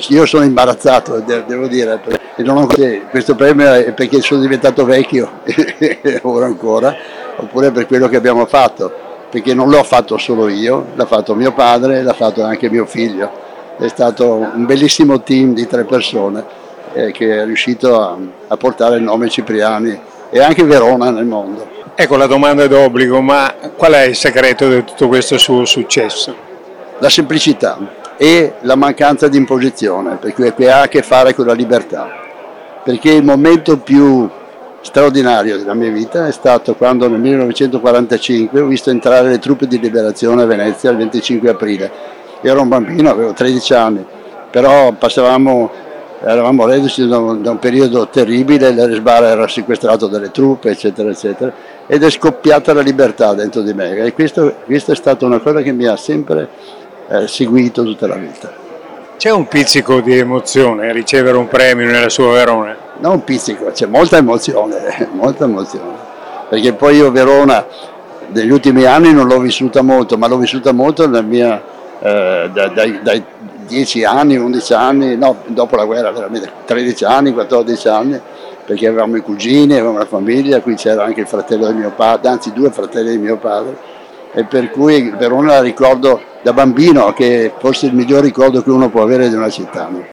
io sono imbarazzato, devo dire, e non ho, questo premio è perché sono diventato vecchio, ora ancora, oppure per quello che abbiamo fatto, perché non l'ho fatto solo io, l'ha fatto mio padre, l'ha fatto anche mio figlio. È stato un bellissimo team di 3 persone che è riuscito a portare il nome Cipriani e anche Verona nel mondo. Ecco, la domanda è d'obbligo, ma qual è il segreto di tutto questo suo successo? La semplicità e la mancanza di imposizione, perché ha a che fare con la libertà. Perché il momento più straordinario della mia vita è stato quando nel 1945 ho visto entrare le truppe di liberazione a Venezia il 25 aprile. Io ero un bambino, avevo 13 anni, però eravamo reduci da un periodo terribile, l'Eresbar era sequestrato dalle truppe, eccetera, eccetera, ed è scoppiata la libertà dentro di me. E questo è stata una cosa che mi ha sempre seguito tutta la vita. C'è un pizzico di emozione a ricevere un premio nella sua Verona? Non un pizzico, c'è molta emozione, perché poi io Verona negli ultimi anni non l'ho vissuta molto, ma l'ho vissuta molto nella mia, dai 10 anni, 11 anni, no, dopo la guerra, veramente 13 anni, 14 anni, perché avevamo i cugini, avevamo una famiglia, qui c'era anche il fratello di mio padre, anzi 2 fratelli di mio padre, e per cui Verona la ricordo da bambino, che forse il miglior ricordo che uno può avere di una città.